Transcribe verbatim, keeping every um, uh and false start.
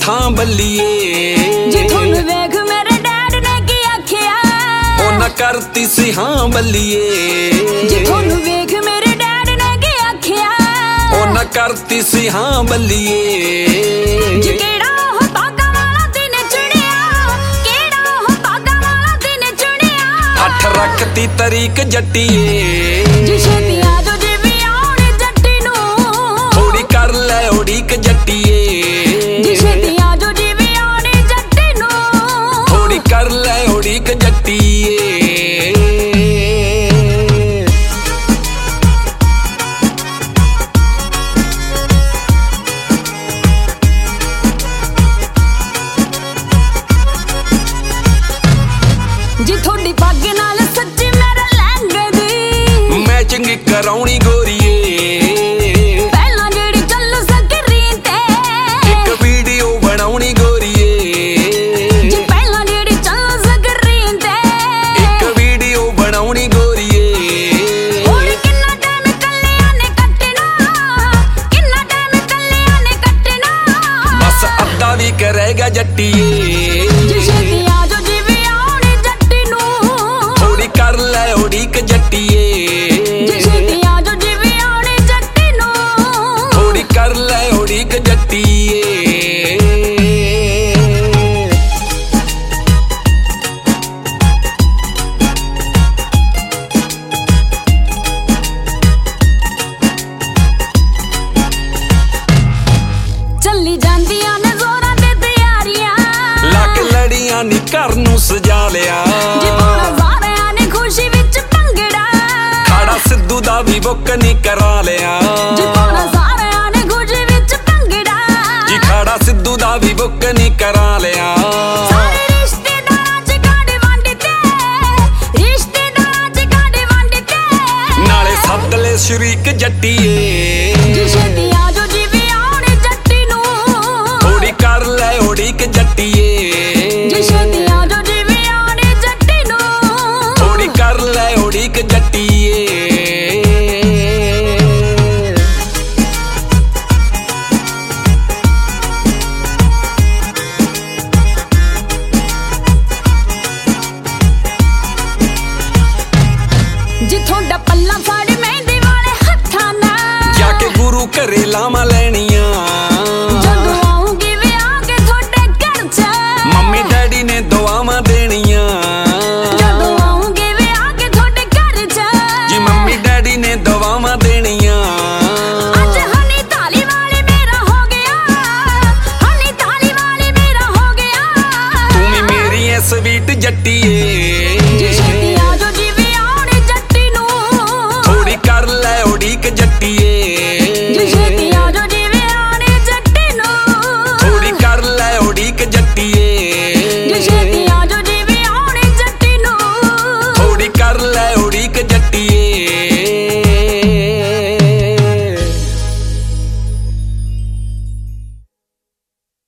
ਥਾਂ ਬੱਲੀਏ। ਜੇ ਤੁਹਾਨੂੰ ਵੇਖ ਮੇਰੇ ਡੈਡ ਨੇ ਕੀ ਆਖਿਆ, ਉਹ ਨਾ ਕਰਤੀ ਸੀ ਹਾਂ ਬੱਲੀਏ। ਜੇ ਤੁਹਾਨੂੰ ਵੇਖ ਮੇਰੇ ਡੈਡ ਨੇ ਕੀ ਆਖਿਆ, ਉਹ ਨਾ ਕਰਤੀ ਸੀ ਹਾਂ ਬੱਲੀਏ। ਜੇ ਕਿਹੜਾ ਉਹ ਬਾਗਾ ਵਾਲਾ ਦਿਨ ਚੁਣਿਆ, ਕਿਹੜਾ ਉਹ ਬਾਗਾ ਵਾਲਾ ਦਿਨ ਚੁਣਿਆ। ਅੱਠ ਰੱਖਤੀ ਤਰੀਕ ਜੱਟੀਏ। ਜੇ ਛੇਤੀ ਆ ਜੋ ਜੇ ਵੀ ਆਉਣੇ ਜੱਟੀ ਨੂੰ, ਥੋੜੀ ਕਰ ਲੈ ਉਡੀਕ ਜੱਟੀਏ। ਜੇ ਛੇਤੀ ਆ ਜੋ ਜੇ ਵੀ ਆਉਣੇ ਜੱਟੀ ਨੂੰ, ਥੋੜੀ ਕਰ ਲੈ ਉਡੀਕ ਜੱਟੀਏ। ਜੇ ਤੁਹਾਡੀ ਪੱਗ ਨਾਲ ਸੱਚੀ ਮੇਰੇ ਲਹਿੰਗੇ ਦੀ ਮੈਚਿੰਗ ਕਰਾਉਣੀ ਗੋਰੀਏ। ਪਹਿਲਾਂ ਜਿਹੜੀ ਚੱਲ ਸਕਰੀਨ ਤੇ ਇੱਕ ਵੀਡੀਓ ਬਣਾਉਣੀ ਗੋਰੀਏ। ਜੇ ਪਹਿਲਾਂ ਜਿਹੜੀ ਚੱਲ ਸਕਰੀਨ ਤੇ ਇੱਕ ਵੀਡੀਓ ਬਣਾਉਣੀ ਗੋਰੀਏ। ਹੋਰ ਕਿੰਨਾ ਟਾਈਮ ਕੱਲਿਆਂ ਨੇ ਕੱਟਣਾ, ਕਿੰਨਾ ਟਾਈਮ ਕੱਲਿਆਂ ਨੇ ਕੱਟਣਾ। ਬਸ ਅੱਧਾ ਵੀ ਕਰੇਗਾ ਜੱਟੀਏ। ਜੇ ਛੇਤੀ ਆ ਜੋ ਜੇ ਵੀ ਆਉਣੇ ਜੱਟੀ ਨੂੰ, ਥੋੜੀ ਕਰ ਲੈ ਉਡੀਕ ਜੱਟੀਏ। ਜੇ ਛੇਤੀ ਆ ਜੋ ਜੇ ਵੀ ਆਉਣੇ ਜੱਟੀ ਨੂੰ, ਥੋੜੀ ਕਰ ਲੈ ਉਡੀਕ ਜੱਟੀਏ। ਚੱਲੀ ਜਾਂਦੀਆਂ ਨੇ ਜ਼ੋਰਾਂ ਤੇ ਤਿਆਰੀਆਂ, ਲੱਕ ਲੜੀਆਂ ਨੀ ਘਰ ਨੂੰ ਸਜਾ ਲਿਆ। ਜੇ ਪਾਉਣਾ ਸਾਰਿਆਂ ਨੇ ਖੁਸ਼ੀ ਵਿੱਚ ਭੰਗੜਾ, ਖਾੜਾ ਸਿੱਧੂ ਦਾ ਵੀ ਬੁੱਕ ਨੀ ਕਰਾ ਲਿਆ। ਜੇ ਪਾਉਣਾ ਸਾਰਿਆਂ ਨੇ ਖੁਸ਼ੀ ਵਿੱਚ ਭੰਗੜਾ, ਜੀ ਖਾੜਾ ਸਿੱਧੂ ਦਾ ਵੀ ਬੁੱਕ ਨੀ ਕਰਾ ਲਿਆ। ਸਾਰੇ ਰਿਸ਼ਤੇਦਾਰਾਂ ਚ ਕਾਂਡੇ ਵੰਡ ਤੇ, ਰਿਸ਼ਤੇਦਾਰਾਂ ਚ ਕਾਂਡੇ ਵੰਡ ਤੇ, ਨਾਲੇ ਸੱਦ ਲੈ ਸ਼ਰੀਕ ਜੱਟੀਏ। ਜੇ ਛੇਤੀ ਆ ਜੋ ਜੀ ਵੀ ਆਉਣੇ ਜੱਟੀ ਨੂੰ, ਥੋੜੀ ਕਰ ਲੈ ਉਡੀਕ ਜੱਟੀਏ।